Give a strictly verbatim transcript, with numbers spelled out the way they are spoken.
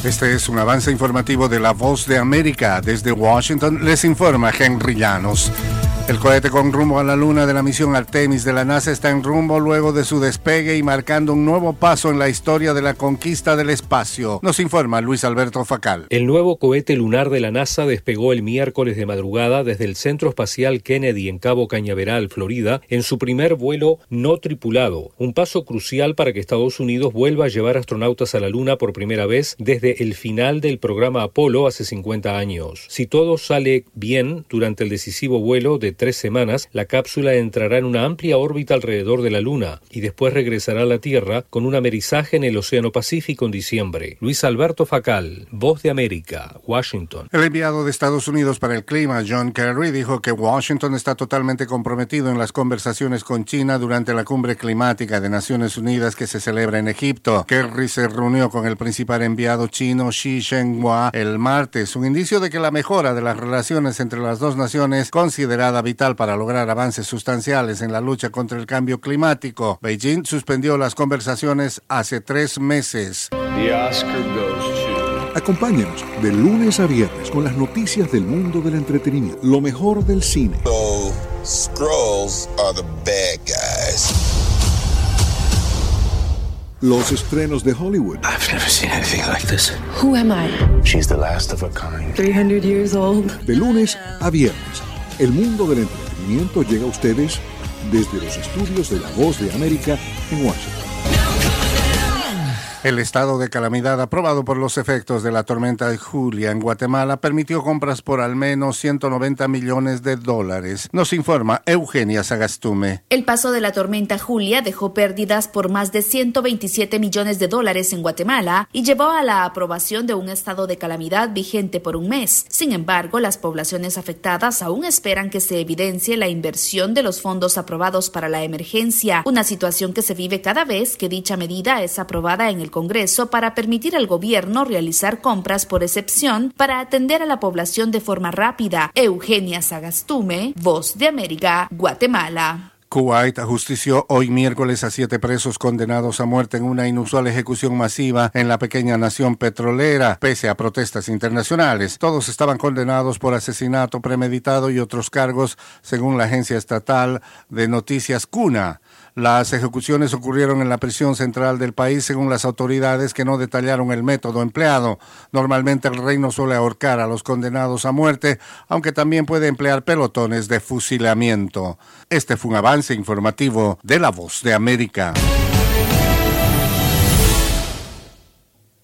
Este es un avance informativo de La Voz de América. Desde Washington les informa Henry Llanos. El cohete con rumbo a la luna de la misión Artemis de la NASA está en rumbo luego de su despegue y marcando un nuevo paso en la historia de la conquista del espacio. Nos informa Luis Alberto Facal. El nuevo cohete lunar de la NASA despegó el miércoles de madrugada desde el Centro Espacial Kennedy en Cabo Cañaveral, Florida, en su primer vuelo no tripulado. Un paso crucial para que Estados Unidos vuelva a llevar astronautas a la luna por primera vez desde el final del programa Apolo hace cincuenta años. Si todo sale bien durante el decisivo vuelo de tres semanas, la cápsula entrará en una amplia órbita alrededor de la Luna y después regresará a la Tierra con un amerizaje en el Océano Pacífico en diciembre. Luis Alberto Facal, Voz de América, Washington. El enviado de Estados Unidos para el clima, John Kerry, dijo que Washington está totalmente comprometido en las conversaciones con China durante la cumbre climática de Naciones Unidas que se celebra en Egipto. Kerry se reunió con el principal enviado chino Xi Zhenhua el martes, un indicio de que la mejora de las relaciones entre las dos naciones, considerada vital para lograr avances sustanciales en la lucha contra el cambio climático. Beijing suspendió las conversaciones hace tres meses. The Oscar goes to... Acompáñenos de lunes a viernes con las noticias del mundo del entretenimiento, lo mejor del cine. So, Skrulls are the bad guys. Los estrenos de Hollywood. I've never seen anything like this. Who am I? She's the last of a kind. three hundred years old. De lunes a viernes, el mundo del entretenimiento llega a ustedes desde los estudios de La Voz de América en Washington. El estado de calamidad aprobado por los efectos de la tormenta Julia en Guatemala permitió compras por al menos ciento noventa millones de dólares. Nos informa Eugenia Sagastume. El paso de la tormenta Julia dejó pérdidas por más de ciento veintisiete millones de dólares en Guatemala y llevó a la aprobación de un estado de calamidad vigente por un mes. Sin embargo, las poblaciones afectadas aún esperan que se evidencie la inversión de los fondos aprobados para la emergencia, una situación que se vive cada vez que dicha medida es aprobada en el Congreso para permitir al gobierno realizar compras por excepción para atender a la población de forma rápida. Eugenia Sagastume, Voz de América, Guatemala. Kuwait ajustició hoy miércoles a siete presos condenados a muerte en una inusual ejecución masiva en la pequeña nación petrolera, pese a protestas internacionales. Todos estaban condenados por asesinato premeditado y otros cargos, según la agencia estatal de noticias CUNA. Las ejecuciones ocurrieron en la prisión central del país, según las autoridades, que no detallaron el método empleado. Normalmente el reino suele ahorcar a los condenados a muerte, aunque también puede emplear pelotones de fusilamiento. Este fue un avance informativo de La Voz de América.